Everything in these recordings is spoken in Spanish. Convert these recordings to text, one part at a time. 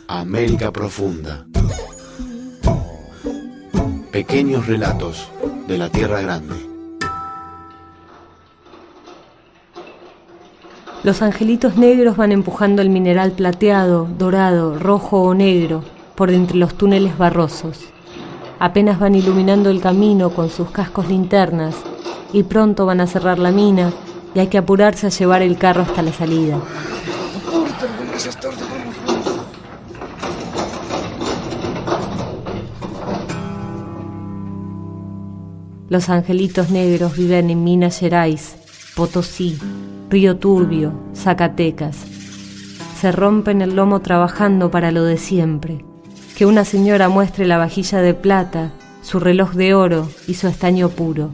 América Profunda. Pequeños relatos de la Tierra Grande. Los angelitos negros van empujando el mineral plateado, dorado, rojo o negro por entre los túneles barrosos. Apenas van iluminando el camino con sus cascos linternas y pronto van a cerrar la mina y hay que apurarse a llevar el carro hasta la salida. Los angelitos negros viven en Minas Gerais, Potosí, Río Turbio, Zacatecas. Se rompen el lomo trabajando para lo de siempre. Que una señora muestre la vajilla de plata, su reloj de oro y su estaño puro.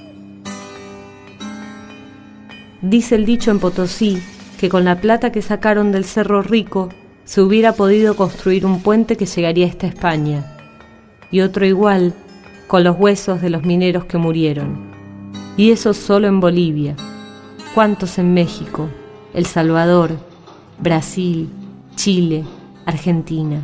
Dice el dicho en Potosí que con la plata que sacaron del Cerro Rico se hubiera podido construir un puente que llegaría hasta España. Y otro igual con los huesos de los mineros que murieron. Y eso solo en Bolivia. ¿Cuántos en México, El Salvador, Brasil, Chile, Argentina?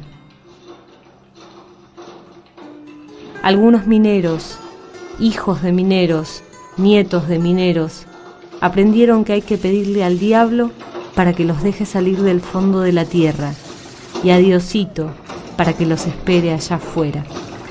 Algunos mineros, hijos de mineros, nietos de mineros, aprendieron que hay que pedirle al diablo para que los deje salir del fondo de la tierra y a Diosito para que los espere allá afuera.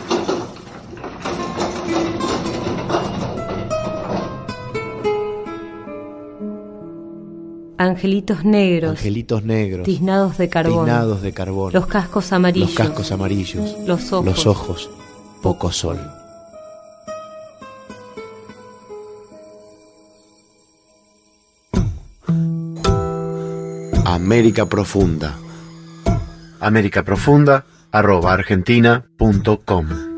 Angelitos negros, tiznados de carbón, los cascos amarillos, los ojos, poco sol. América Profunda. americaprofunda@argentina.com